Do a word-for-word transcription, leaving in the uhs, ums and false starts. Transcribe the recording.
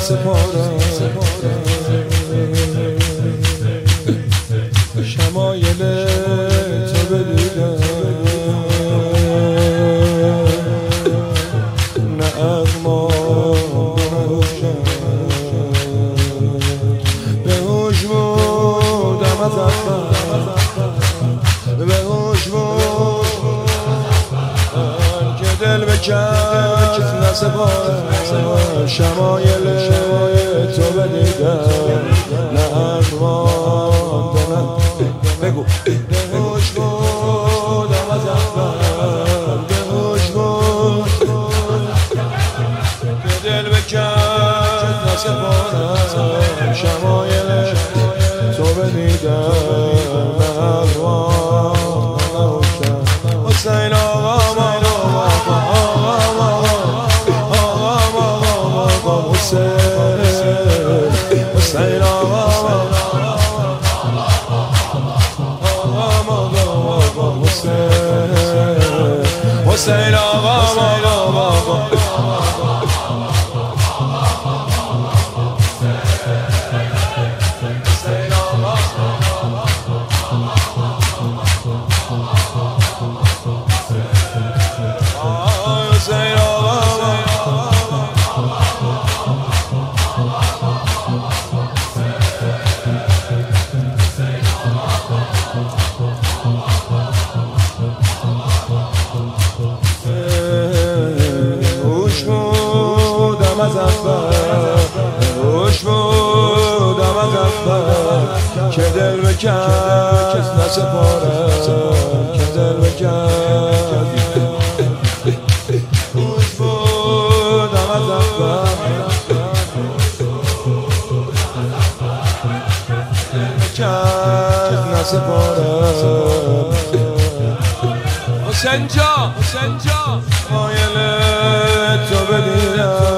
نسپارم شمایل تو بدیدم نه اغمام بنوشم به هوش بودم از اول به هوش بودم که دل به کس نسپارم شمایل تو بدیدم نه اغمام بگو به هوش بودم از اول به هوش بودم که دل به کس نسپارم شمایل تو بدیدم نه اغوام نوشم حسین آقا حسین آقا حسین آقا از اول هوش بودم از اول که دل به کس نسپارم که دل به کس هوش بودم از اول کس نسپارم حسین جان حسین جان مایل تو بدیدم